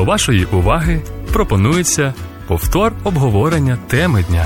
До вашої уваги пропонується повтор обговорення теми дня.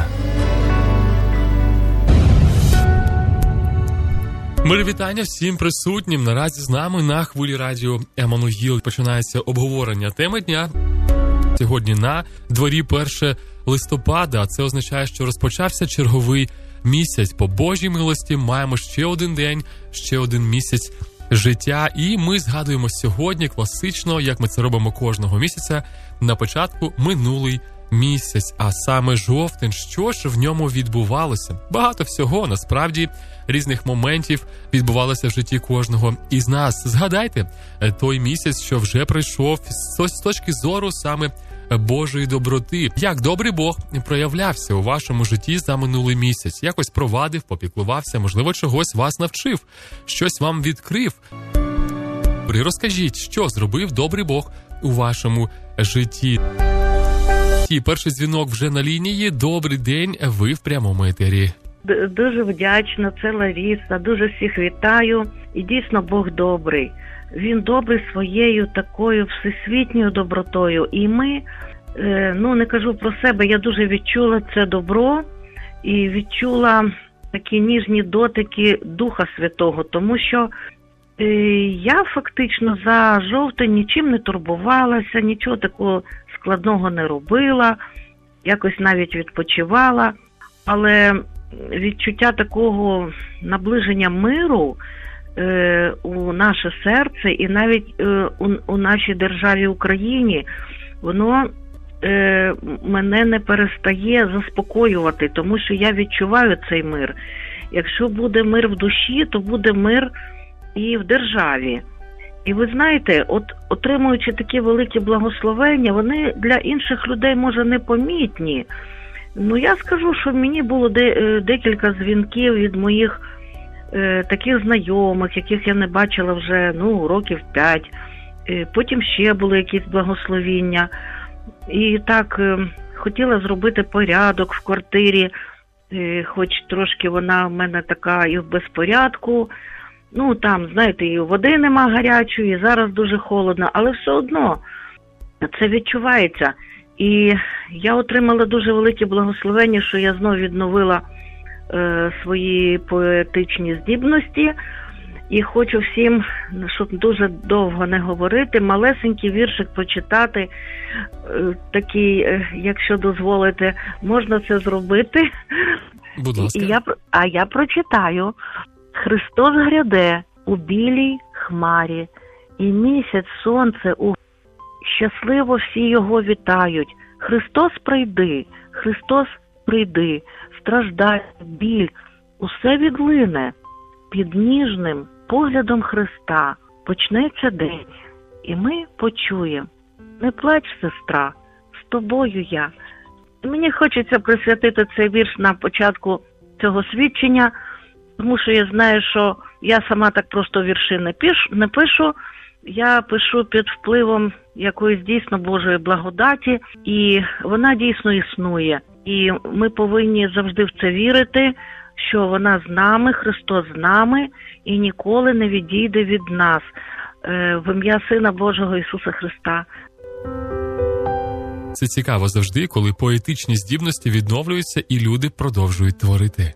Мир вітання всім присутнім. Наразі з нами на хвилі радіо Еммануїл починається обговорення теми дня. Сьогодні на дворі 1 листопада, а це означає, що розпочався черговий місяць. По Божій милості маємо ще один день, ще один місяць життя. І ми згадуємо сьогодні класично, як ми це робимо кожного місяця, на початку минулий місяць, а саме жовтень. Що ж в ньому відбувалося? Багато всього, насправді, різних моментів відбувалося в житті кожного із нас. Згадайте той місяць, що вже пройшов, з точки зору саме Божої доброти. Як добрий Бог проявлявся у вашому житті за минулий місяць? Якось провадив, попіклувався, можливо, чогось вас навчив, щось вам відкрив. Розкажіть, що зробив добрий Бог у вашому житті? І перший дзвінок вже на лінії. Добрий день, ви в прямому етері. Дуже вдячна, це Лариса, дуже всіх вітаю. І дійсно Бог добрий. Він добрий своєю такою всесвітньою добротою. І ми, не кажу про себе, я дуже відчула це добро і відчула такі ніжні дотики Духа Святого, тому що я фактично за жовтень нічим не турбувалася, нічого такого складного не робила, якось навіть відпочивала, але відчуття такого наближення миру у наше серце і навіть у нашій державі Україні, воно мене не перестає заспокоювати, тому що я відчуваю цей мир. Якщо буде мир в душі, то буде мир і в державі. І ви знаєте, отримуючи такі великі благословення, вони для інших людей, може, непомітні. Я скажу, що мені було декілька дзвінків від моїх таких знайомих, яких я не бачила вже, років 5. Потім ще були якісь благословіння. І так, хотіла зробити порядок в квартирі, хоч трошки вона в мене така і в безпорядку. Там, знаєте, і води нема гарячої, і зараз дуже холодно, але все одно це відчувається. І я отримала дуже велике благословення, що я знову відновила свої поетичні здібності. І хочу всім, щоб дуже довго не говорити, малесенький віршик почитати, такий, якщо дозволите, можна це зробити. Будь ласка. Я прочитаю. Христос гряде у білій хмарі, і місяць, сонце у щасливо всі його вітають. Христос прийди, страждає, біль, усе відлине. Під ніжним поглядом Христа почнеться день, і ми почуємо: не плач, сестра, з тобою я. І мені хочеться присвятити цей вірш на початку цього свідчення, тому що я знаю, що я сама так просто вірші не пишу, я пишу під впливом якоїсь дійсно Божої благодаті, і вона дійсно існує. І ми повинні завжди в це вірити, що вона з нами, Христос з нами і ніколи не відійде від нас. В ім'я Сина Божого Ісуса Христа. Це цікаво завжди, коли поетичні здібності відновлюються і люди продовжують творити.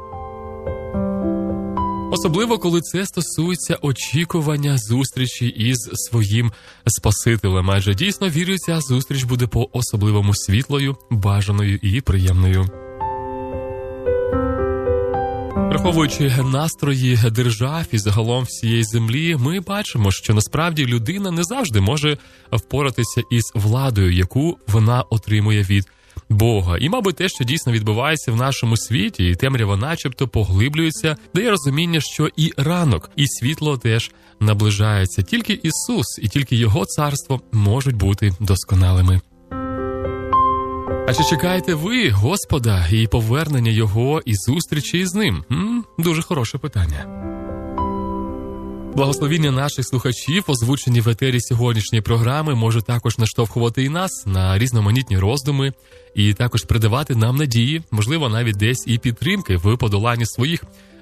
Особливо, коли це стосується очікування зустрічі із своїм Спасителем. Адже дійсно вірю, ця зустріч буде по-особливому світлою, бажаною і приємною. Враховуючи настрої держав і загалом всієї землі, ми бачимо, що насправді людина не завжди може впоратися із владою, яку вона отримує від Бога. І, мабуть, те, що дійсно відбувається в нашому світі, і темрява начебто поглиблюється, дає розуміння, що і ранок, і світло теж наближається. Тільки Ісус і тільки Його царство можуть бути досконалими. А чи чекаєте ви Господа і повернення Його і зустрічі із Ним? Дуже хороше питання. Благословіння наших слухачів, озвучені в етері сьогоднішньої програми, може також наштовхувати і нас на різноманітні роздуми і також придавати нам надії, можливо, навіть десь і підтримки в подоланні своїх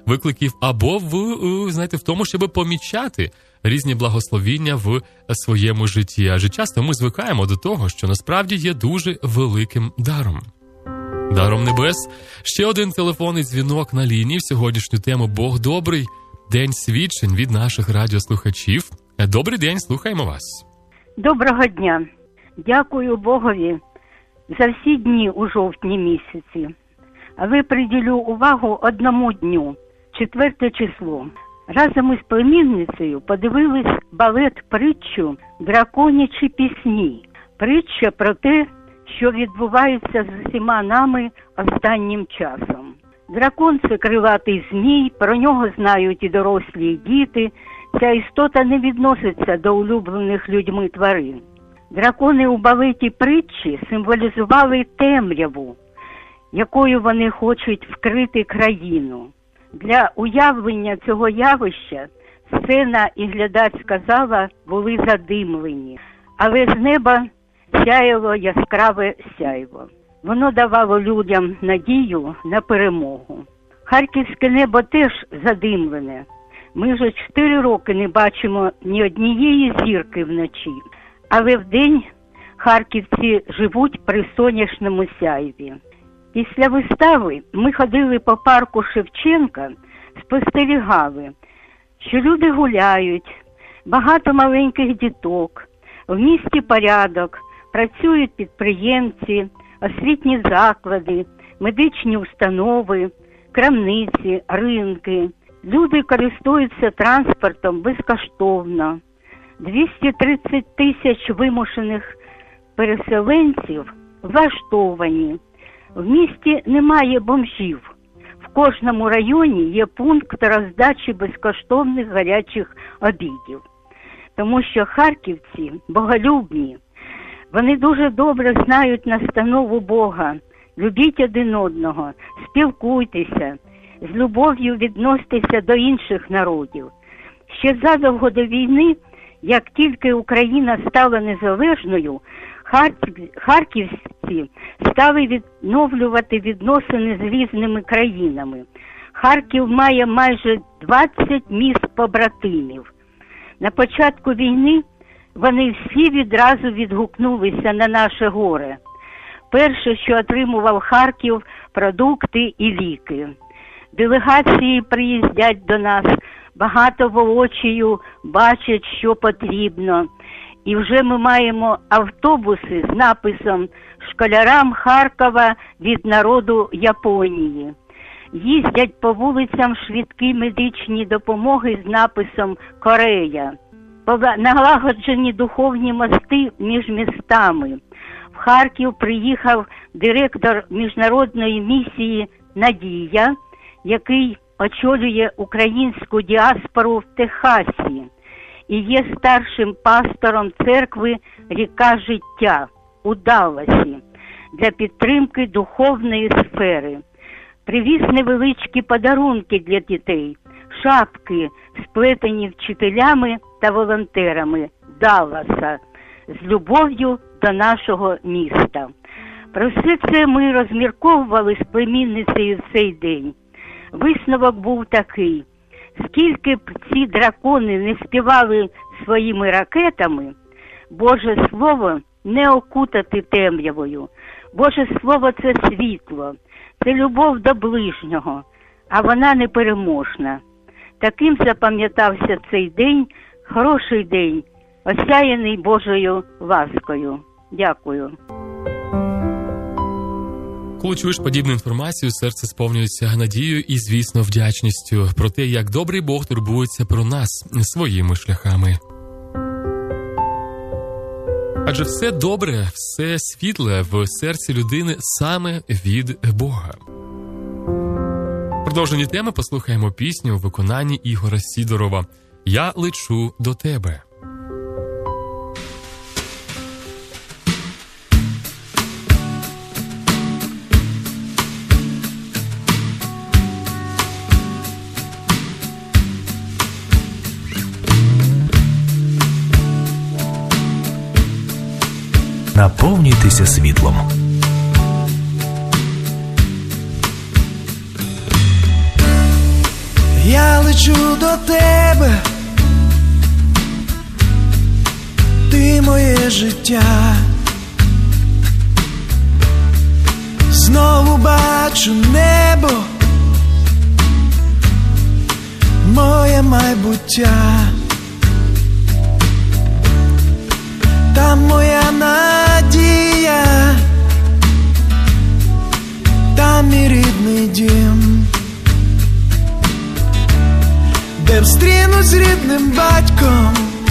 викликів, або в тому, щоб помічати різні благословіння в своєму житті. Адже часто ми звикаємо до того, що насправді є дуже великим даром. Даром небес. Ще один телефонний дзвінок на лінії в сьогоднішню тему «Бог добрий». День свідчень від наших радіослухачів. Добрий день, слухаємо вас. Доброго дня. Дякую Богові за всі дні у жовтні місяці. Але приділю увагу одному дню, 4 число. Разом із племінницею подивились балет-притчу «Драконячі пісні». Притча про те, що відбувається з усіма нами останнім часом. Дракон – це крилатий змій, про нього знають і дорослі, і діти. Ця істота не відноситься до улюблених людьми тварин. Дракони у балеті притчі символізували темряву, якою вони хочуть вкрити країну. Для уявлення цього явища сцена і глядацька зала були задимлені, але з неба сяяло яскраве сяйво. Воно давало людям надію на перемогу. Харківське небо теж задимлене. Ми вже 4 роки не бачимо ні однієї зірки вночі. Але вдень харківці живуть при сонячному сяйві. Після вистави ми ходили по парку Шевченка, спостерігали, що люди гуляють, багато маленьких діток, в місті порядок, працюють підприємці, освітні заклади, медичні установи, крамниці, ринки. Люди користуються транспортом безкоштовно. 230 тисяч вимушених переселенців влаштовані. В місті немає бомжів. В кожному районі є пункт роздачі безкоштовних гарячих обідів. Тому що харківці боголюбні. Вони дуже добре знають настанову Бога. Любіть один одного, спілкуйтеся, з любов'ю відносьтеся до інших народів. Ще задовго до війни, як тільки Україна стала незалежною, харківці стали відновлювати відносини з різними країнами. Харків має майже 20 міст побратимів. На початку війни вони всі відразу відгукнулися на наше горе. Перше, що отримував Харків – продукти і ліки. Делегації приїздять до нас, багато воочию бачать, що потрібно. І вже ми маємо автобуси з написом «Школярам Харкова від народу Японії». Їздять по вулицям швидкі медичні допомоги з написом «Корея». Налагоджені духовні мости між містами. В Харків приїхав директор міжнародної місії «Надія», який очолює українську діаспору в Техасі і є старшим пастором церкви «Ріка життя» у Далласі для підтримки духовної сфери. Привіз невеличкі подарунки для дітей, шапки, сплетені вчителями та волонтерами Далласа з любов'ю до нашого міста. Про все це ми розмірковували з племінницею в цей день. Висновок був такий: скільки б ці дракони не співали своїми ракетами, Боже Слово не окутати темрявою. Боже Слово – це світло, це любов до ближнього, а вона непереможна. Таким запам'ятався цей день, хороший день, осяяний Божою ласкою. Дякую. Коли чуєш подібну інформацію, серце сповнюється надією і, звісно, вдячністю про те, як добрий Бог турбується про нас своїми шляхами. Адже все добре, все світле в серці людини саме від Бога. Продовжені теми послухаємо пісню у виконанні Ігоря Сідорова «Я лечу до тебе». Наповнюйтеся світлом. Я лечу до тебе, ти моє життя. Знову бачу небо, моє майбуття. Там моя надія, там мій рідний дім, де встрінусь з рідним батьком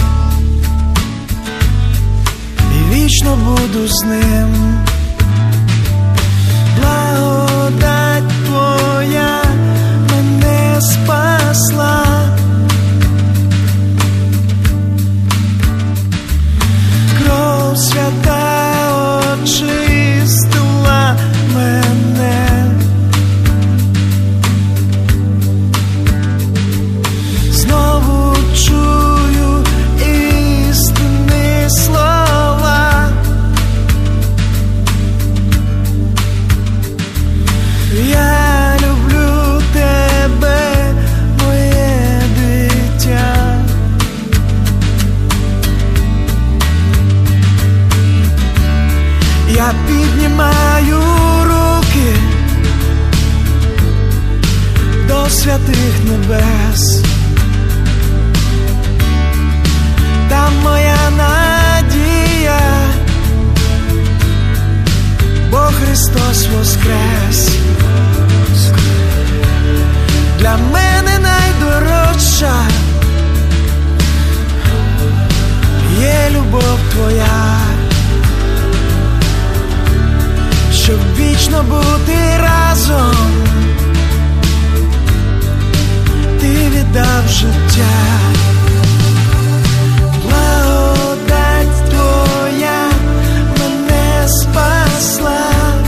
і вічно буду з ним. Благодать твоя мене спасла, кров свята очистила мене. Знову чую істинні слова. Я люблю тебе, моє дитя. Я піднімаю руки до святих небес. Там моя надія, бо Христос воскрес. Для мене найдорожча є любов твоя, щоб вічно бути разом, ти віддав життя. Благодать твоя мене спасла,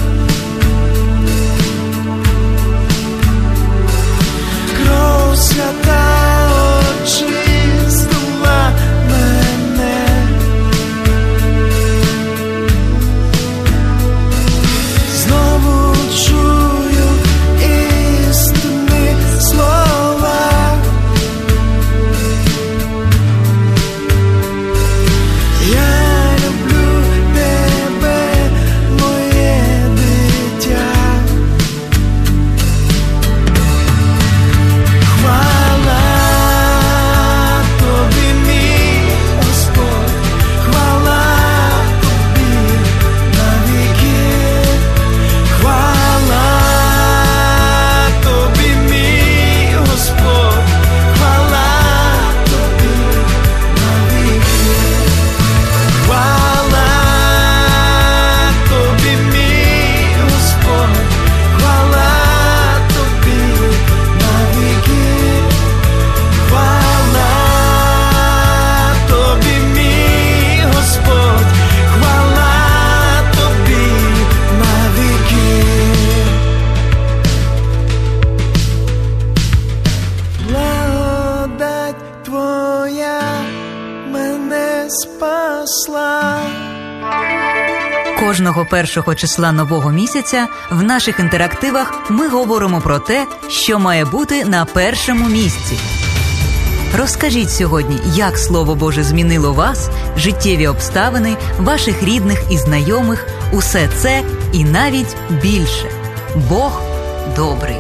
кров свята очистила мене. Знову чую істинні слова. Я люблю тебе, моє дитя. Хвала тобі, мій Господь, хвала тобі навіки. Хвала тобі, мій Господь, хвала тобі навіки. Хвала тобі, мій Господь, хвала тобі навіки. Хвала тобі, мій Господь, хвала тобі навіки. Благодать твоя мене спасла. Кожного першого числа нового місяця в наших інтерактивах ми говоримо про те, що має бути на першому місці. Розкажіть сьогодні, як Слово Боже змінило вас, життєві обставини, ваших рідних і знайомих, усе це і навіть більше. Бог добрий.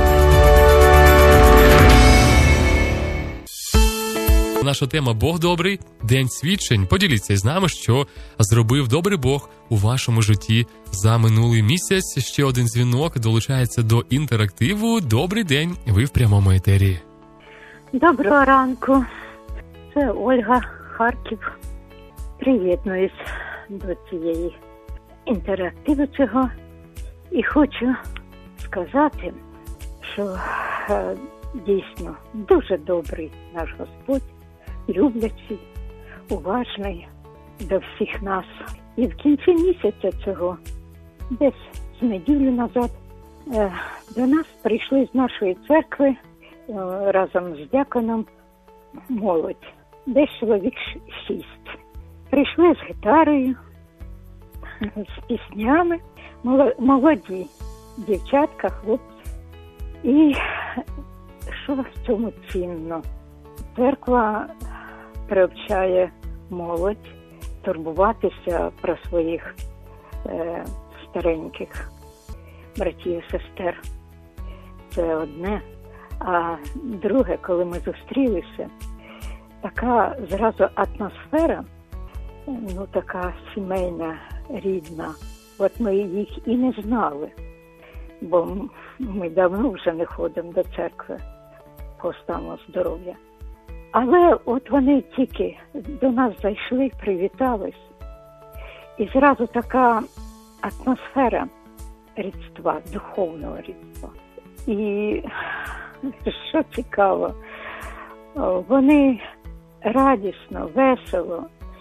Наша тема «Бог добрий. День свідчень». Поділіться з нами, що зробив добрий Бог у вашому житті за минулий місяць. Ще один дзвінок долучається до інтерактиву. Добрий день, ви в прямому етері. Доброго ранку. Це Ольга, Харків. Приєднуюсь до цієї інтерактиву цього. І хочу сказати, що дійсно дуже добрий наш Господь, люблячий, уважний до всіх нас. І в кінці місяця цього, десь з неділю назад, до нас прийшли з нашої церкви разом з дяконом молодь. Десь чоловік 6. Прийшли з гітарою, з піснями, молоді дівчатка, хлопці. І що в цьому цінно? Церква приобщає молодь турбуватися про своїх стареньких братів і сестер. Це одне. А друге, коли ми зустрілися, така зразу атмосфера, така сімейна, рідна. От ми їх і не знали, бо ми давно вже не ходимо до церкви по стану здоров'я. Але от вони тільки до нас зайшли, привітались, і зразу така атмосфера рідства, духовного рідства. І що цікаво, вони радісно, весело,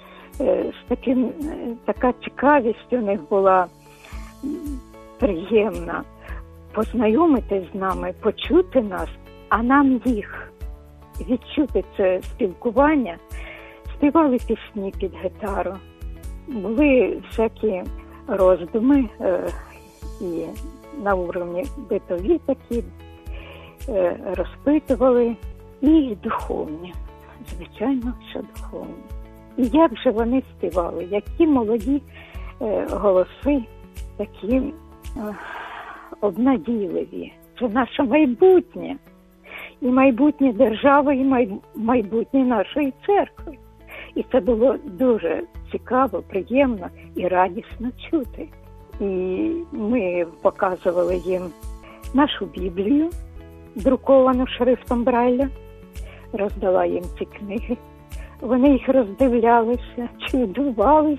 така цікавість у них була приємна познайомитись з нами, почути нас, а нам їх. Відчути це спілкування, співали пісні під гітару, були всякі роздуми і на уровні битові такі, розпитували, і духовні, звичайно, що духовні. І як же вони співали, які молоді голоси, такі обнадійливі. Це наше майбутнє. І майбутнє держави, і майбутнє нашої церкви. І це було дуже цікаво, приємно і радісно чути. І ми показували їм нашу Біблію, друковану шрифтом Брайля, роздала їм ці книги. Вони їх роздивлялися, чудувались,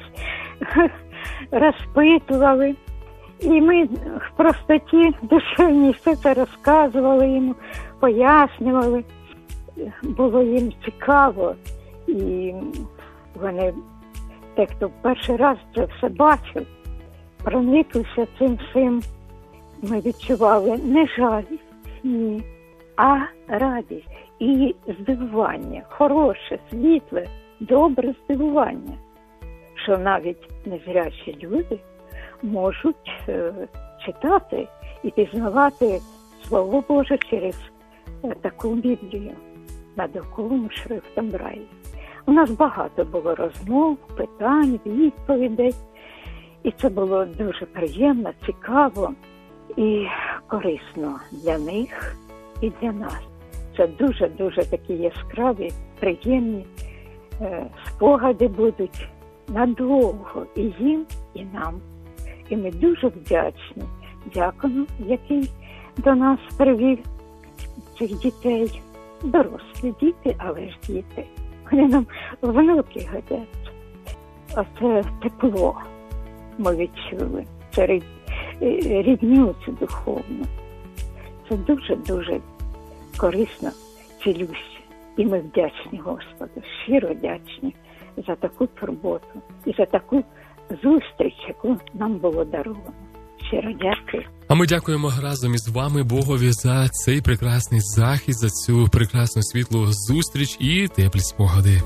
розпитували. І ми в простоті душевній все це розказували їм, пояснювали. Було їм цікаво. І вони, те, хто перший раз це все бачив, прониклися цим всім. Ми відчували не жалість, ні, а радість і здивування, хороше, світле, добре здивування, що навіть незрячі люди можуть читати і пізнавати Слово Боже через таку Біблію, надруковану шрифтом Брайля. У нас багато було розмов, питань, відповідей, і це було дуже приємно, цікаво і корисно для них і для нас. Це дуже-дуже такі яскраві, приємні спогади будуть надовго і їм, і нам. І ми дуже вдячні дякону, який до нас привів цих дітей. Дорослі діти, але ж діти. Вони нам внуки годяться. Оце тепло ми відчули. Це рідню цю духовну. Це дуже-дуже корисно, цілюще. І ми вдячні Господу, щиро вдячні за таку турботу і за таку зустріч, яку нам було даровано. Щиро дякую. А ми дякуємо разом із вами Богові за цей прекрасний захист, за цю прекрасну світлу зустріч і теплі спогади.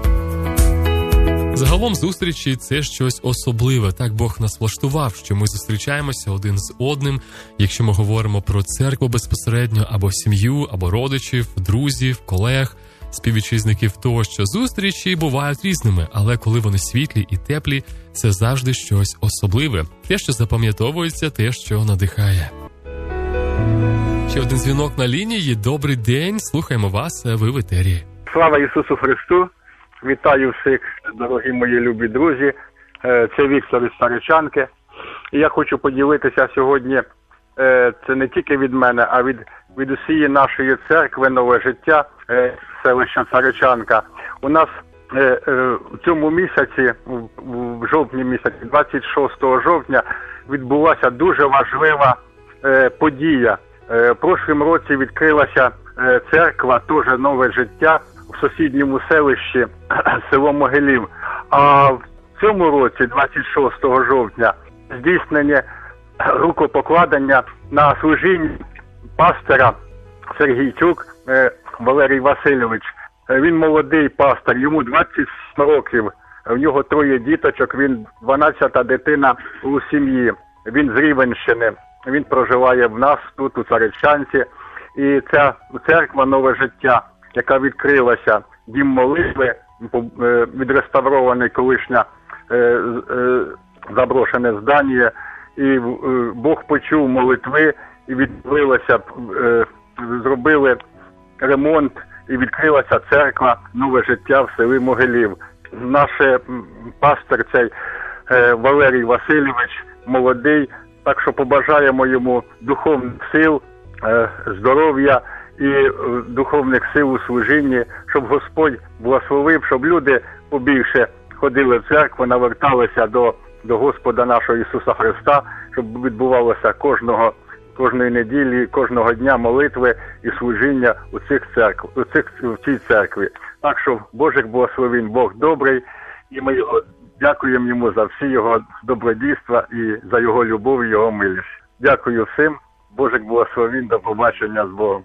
Загалом зустрічі – це щось особливе. Так Бог нас влаштував, що ми зустрічаємося один з одним, якщо ми говоримо про церкву безпосередньо, або сім'ю, або родичів, друзів, колег, співвітчизників тощо. Зустрічі бувають різними, але коли вони світлі і теплі, це завжди щось особливе. Те, що запам'ятовується, те, що надихає. Ще один дзвінок на лінії. Добрий день, слухаємо вас, ви в етері. Слава Ісусу Христу! Вітаю всіх, дорогі мої любі друзі. Це Віктор із Саричанки. І я хочу поділитися сьогодні, це не тільки від мене, а від усієї нашої церкви «Нове життя», селища Саричанка. У нас в цьому місяці, в жовтні місяці, 26 жовтня, відбулася дуже важлива подія. В прошлім році відкрилася церква, теж «Нове життя», в сусідньому селищі село Могилів. А в цьому році, 26 жовтня, здійснення рукопокладення на служіння пастора Сергійчук Валерій Васильович. Він молодий пастор, йому 27 років, в нього 3 діточок, він 12-та дитина у сім'ї. Він з Рівенщини, він проживає в нас тут, у Царичанці. І ця церква «Нове життя», яка відкрилася, дім молитви, відреставрований колишнє заброшене здання, і Бог почув молитви, і відкрилося, зробили ремонт, і відкрилася церква «Нове життя» в селі Могилів. Наш пастор цей Валерій Васильович молодий, так що побажаємо йому духовних сил, здоров'я і духовних сил у служінні, щоб Господь благословив, щоб люди побільше ходили в церкву, наверталися до Господа нашого Ісуса Христа, щоб відбувалося кожної неділі, кожного дня молитви і служіння у цій церкві. Так що Божих благословень, Бог добрий, і ми дякуємо йому за всі його добродійства і за його любов і його милість. Дякую всім, Божих благословень, до побачення з Богом.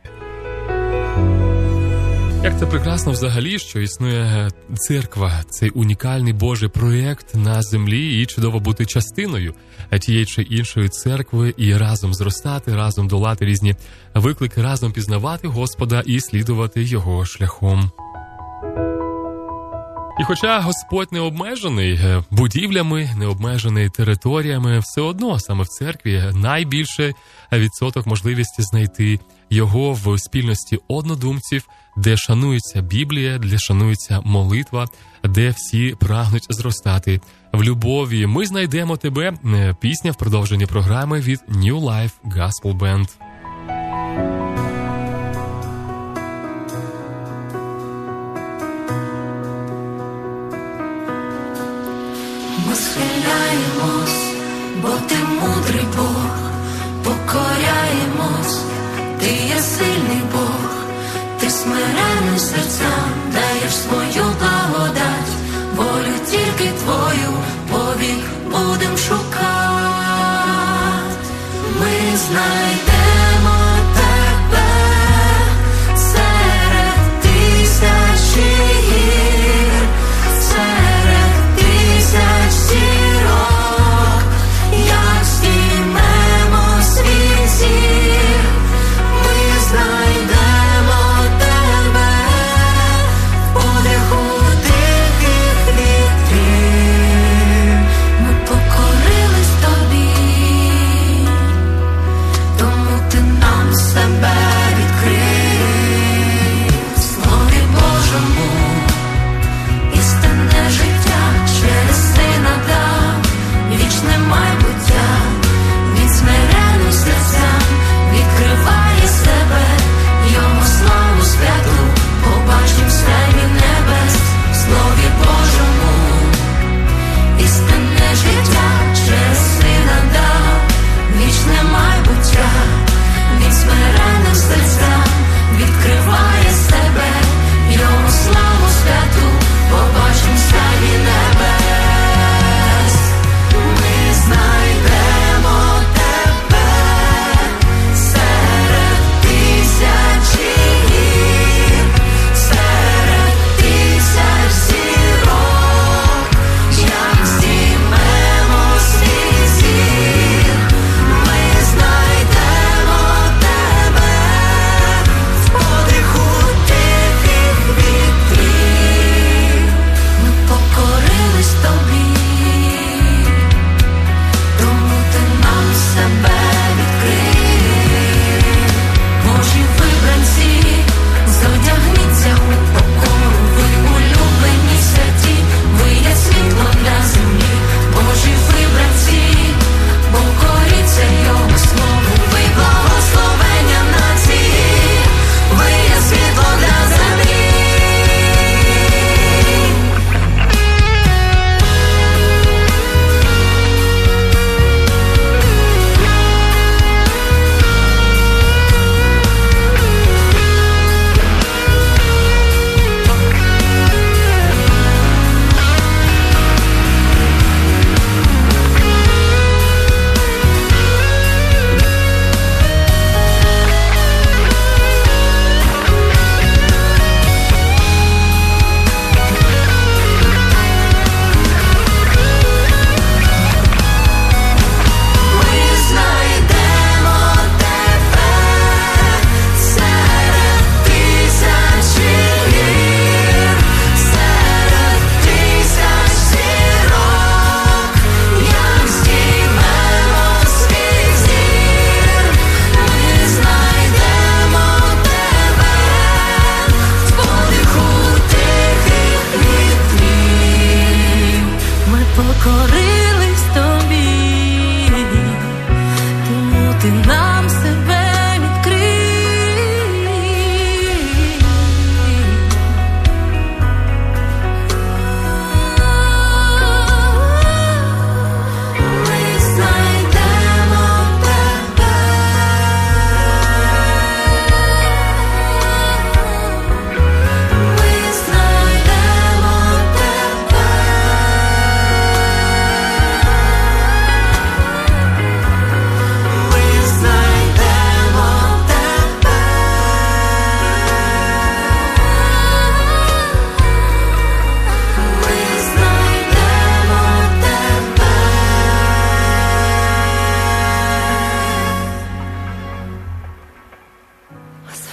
Як це прекрасно взагалі, що існує церква, цей унікальний Божий проєкт на землі, і чудово бути частиною тієї чи іншої церкви і разом зростати, разом долати різні виклики, разом пізнавати Господа і слідувати Його шляхом. І хоча Господь не обмежений будівлями, не обмежений територіями, все одно саме в церкві найбільший відсоток можливості знайти Його в спільності однодумців, де шанується Біблія, де шанується молитва, де всі прагнуть зростати в любові. Ми знайдемо тебе. Пісня в продовженні програми від New Life Gospel Band. Ми схиляємось, бо ти мудрий Бог, покоряємось, ти є сильний Бог, ти смиренний серцям, даєш свою благодать, волю тільки твою, повік будем шукати. Ми знайдемо тебе серед тисячі гір, серед тисяч зірок, як здіймемо свій зір, ми знайдемо тебе в подиху тихих вітрів. Ми покорились тобі, тому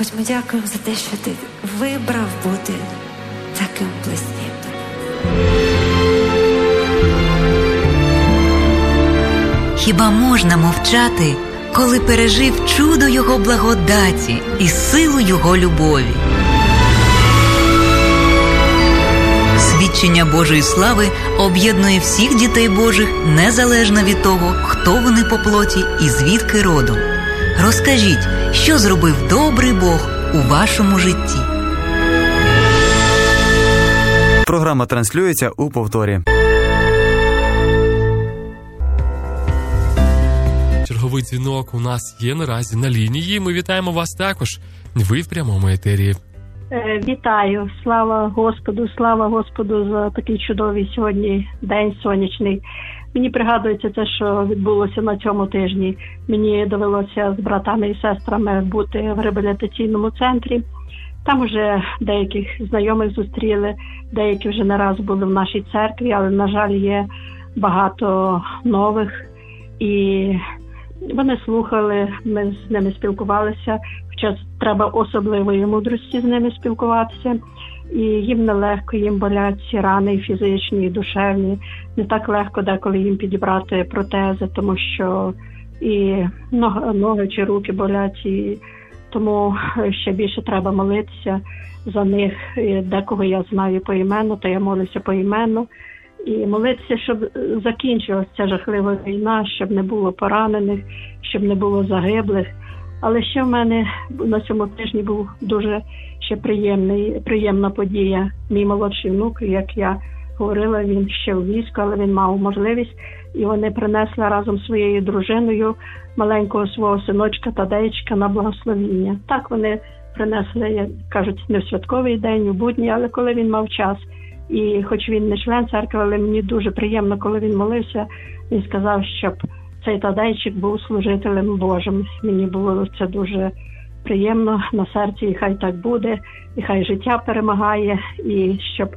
Господь, ми дякуємо за те, що Ти вибрав бути таким близьким. Хіба можна мовчати, коли пережив чудо Його благодаті і силу Його любові? Свідчення Божої слави об'єднує всіх дітей Божих незалежно від того, хто вони по плоті і звідки родом. Розкажіть, що зробив добрий Бог у вашому житті. Програма транслюється у повторі. Черговий дзвінок у нас є наразі на лінії. Ми вітаємо вас також. Ви в прямому етері. Вітаю. Слава Господу за такий чудовий сьогодні день сонячний. Мені пригадується те, що відбулося на цьому тижні. Мені довелося з братами і сестрами бути в реабілітаційному центрі. Там вже деяких знайомих зустріли, деякі вже не раз були в нашій церкві, але, на жаль, є багато нових. І вони слухали, ми з ними спілкувалися. Хоча треба особливої мудрості з ними спілкуватися. І їм нелегко, їм болять ці рани і фізичні, і душевні. Не так легко деколи їм підібрати протези, тому що і ноги чи руки болять. І тому ще більше треба молитися за них. І декого я знаю поіменно, то я молюся поіменно. І молитися, щоб закінчилася ця жахлива війна, щоб не було поранених, щоб не було загиблих. Але ще в мене на цьому тижні був дуже ще приємна подія. Мій молодший внук, як я говорила, він ще у війську, але він мав можливість. І вони принесли разом зі своєю дружиною маленького свого синочка Тадеєчка на благословіння. Так вони принесли, як кажуть, не в святковий день, у будні, але коли він мав час. І хоч він не член церкви, але мені дуже приємно, коли він молився, він сказав, щоб цей Тадейчик був служителем Божим. Мені було це дуже приємно на серці, і хай так буде, і хай життя перемагає, і щоб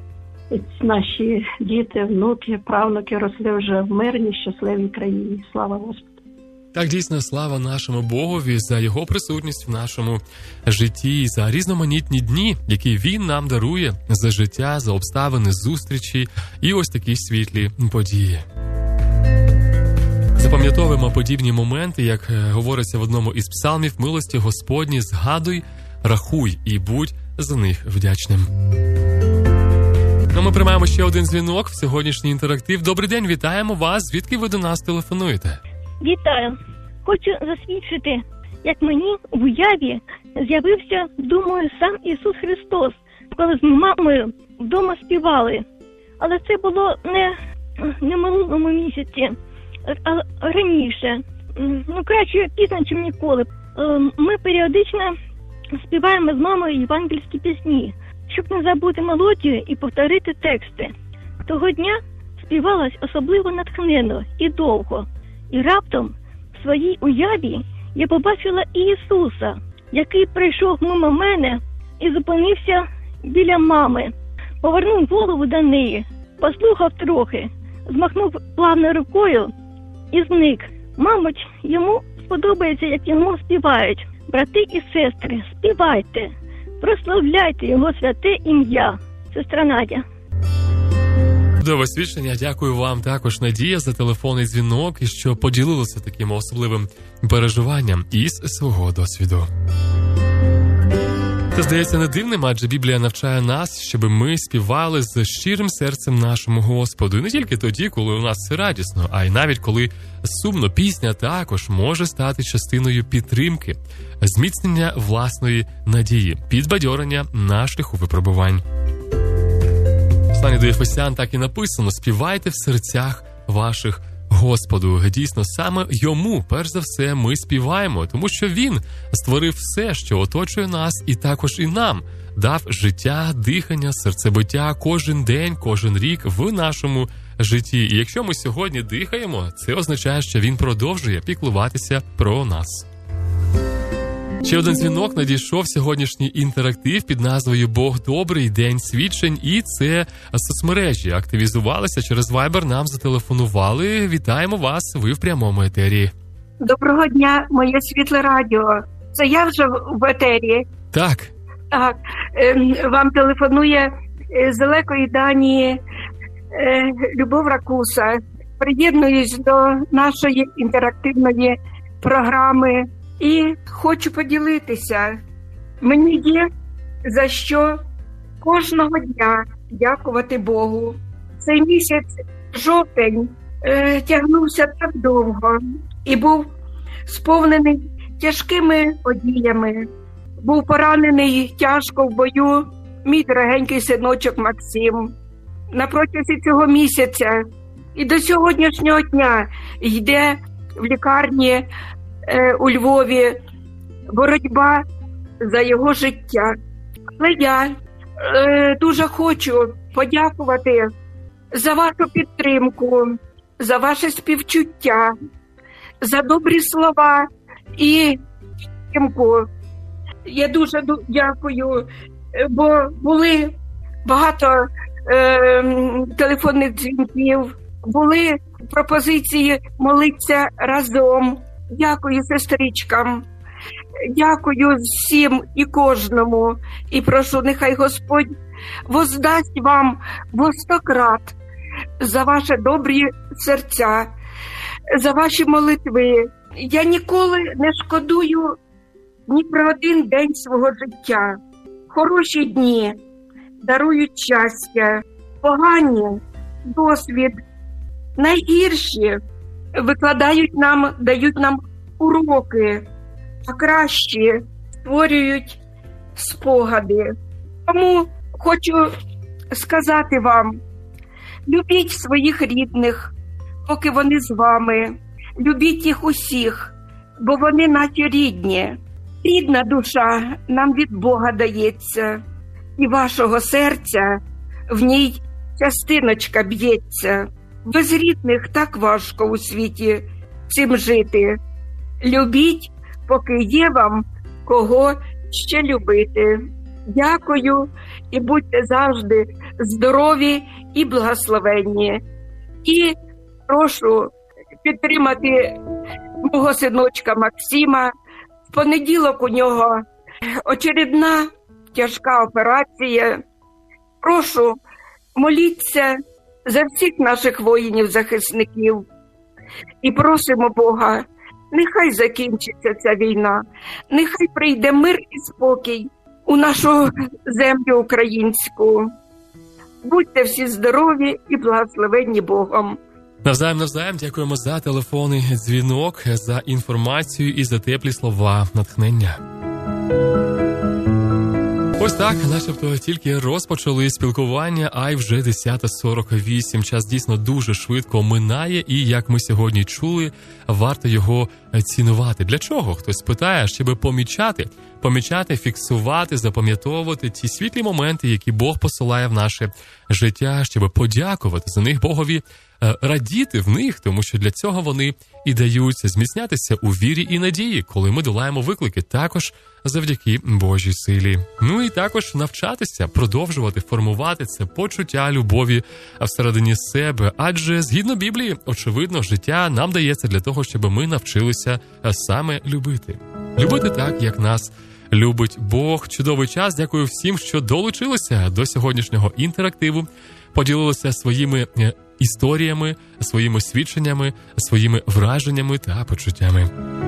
наші діти, внуки, правнуки росли вже в мирній, щасливій країні. Слава Господу! Так, дійсно, слава нашому Богові за Його присутність в нашому житті, за різноманітні дні, які Він нам дарує, за життя, за обставини, зустрічі і ось такі світлі події. Запам'ятовуємо подібні моменти, як говориться в одному із псалмів: «Милості Господні згадуй, рахуй і будь за них вдячним». Ну, ми приймаємо ще один дзвінок в сьогоднішній інтерактив. Добрий день, вітаємо вас. Звідки ви до нас телефонуєте? Вітаю. Хочу засвідчити, як мені в уяві з'явився, думаю, сам Ісус Христос, коли з мамою вдома співали. Але це було не в минулому місяці, а раніше. Ну, краще пізно, ніж ніколи. Ми періодично співаємо з мамою євангельські пісні, щоб не забути мелодію і повторити тексти. Того дня співалось особливо натхненно і довго. І раптом в своїй уяві я побачила Ісуса, який прийшов мимо мене і зупинився біля мами. Повернув голову до неї, послухав трохи, змахнув плавно рукою і зник. Мабуть, йому сподобається, як йому співають. Брати і сестри, співайте, прославляйте його святе ім'я. Сестра Надя. Чудове свідчення. Дякую вам також, Надія, за телефонний дзвінок і що поділилися таким особливим переживанням із свого досвіду. Це, здається, не дивним, адже Біблія навчає нас, щоб ми співали з щирим серцем нашому Господу. І не тільки тоді, коли у нас все радісно, а й навіть коли сумно. Пісня також може стати частиною підтримки, зміцнення власної надії, підбадьорення на шляху випробувань. В посланні до Ефесян так і написано: «Співайте в серцях ваших Господу». Дійсно, саме Йому, перш за все, ми співаємо, тому що Він створив все, що оточує нас, і також і нам дав життя, дихання, серцебиття кожен день, кожен рік в нашому житті. І якщо ми сьогодні дихаємо, це означає, що Він продовжує піклуватися про нас. Ще один дзвінок надійшов сьогоднішній інтерактив під назвою «Бог добрий, день свідчень», і це соцмережі активізувалися через Viber, нам зателефонували. Вітаємо вас, ви в прямому етері. Доброго дня, моє світле радіо. Це я вже в етері. Так. Так, вам телефонує з далекої Данії Любов Ракуса. Приєднуюсь до нашої інтерактивної програми і хочу поділитися. Мені є за що кожного дня дякувати Богу. Цей місяць жовтень тягнувся так довго і був сповнений тяжкими подіями. Був поранений тяжко в бою мій дорогенький синочок Максим. На протязі цього місяця і до сьогоднішнього дня йде в лікарні у Львові боротьба за його життя. Але я дуже хочу подякувати за вашу підтримку, за ваше співчуття, за добрі слова і підтримку. Я дуже дякую, бо були багато телефонних дзвінків, були пропозиції молитися разом. Дякую сестричкам, дякую всім і кожному. І прошу, нехай Господь воздасть вам во 100 крат за ваші добрі серця, за ваші молитви. Я ніколи не шкодую ні про один день свого життя. Хороші дні дарують щастя, погані – досвід, найгірші дають нам уроки, а кращі створюють спогади. Тому хочу сказати вам, любіть своїх рідних, поки вони з вами, любіть їх усіх, бо вони наші рідні. Рідна душа нам від Бога дається, і вашого серця в ній частиночка б'ється. Без рідних так важко у світі цим жити. Любіть, поки є вам кого ще любити. Дякую і будьте завжди здорові і благословенні. І прошу підтримати мого синочка Максима. В понеділок у нього очередна тяжка операція. Прошу, моліться за всіх наших воїнів-захисників. І просимо Бога, нехай закінчиться ця війна, нехай прийде мир і спокій у нашу землю українську. Будьте всі здорові і благословенні Богом. Навзаєм, дякуємо за телефонний дзвінок, за інформацію і за теплі слова натхнення. Ось так, начебто тільки розпочали спілкування, а й вже 10:48. Час дійсно дуже швидко минає, і, як ми сьогодні чули, варто його цінувати. Для чого? Хтось питає, щоб помічати, фіксувати, запам'ятовувати ті світлі моменти, які Бог посилає в наше життя, щоб подякувати за них Богові, радіти в них, тому що для цього вони і даються, зміцнятися у вірі і надії, коли ми долаємо виклики, також завдяки Божій силі. Ну і також навчатися, продовжувати формувати це почуття любові всередині себе, адже згідно Біблії, очевидно, життя нам дається для того, щоб ми навчилися саме любити. Любити так, як нас любить Бог. Чудовий час. Дякую всім, що долучилися до сьогоднішнього інтерактиву, поділилися своїми історіями, своїми свідченнями, своїми враженнями та почуттями.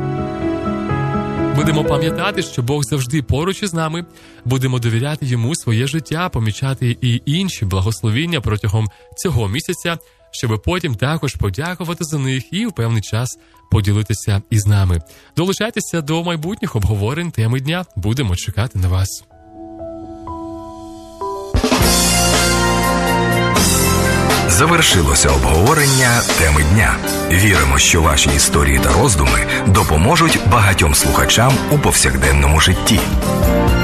Будемо пам'ятати, що Бог завжди поруч із нами, будемо довіряти Йому своє життя, помічати і інші благословіння протягом цього місяця, щоб потім також подякувати за них і в певний час поділитися із нами. Долучайтеся до майбутніх обговорень теми дня. Будемо чекати на вас. Завершилося обговорення теми дня. Віримо, що ваші історії та роздуми допоможуть багатьом слухачам у повсякденному житті.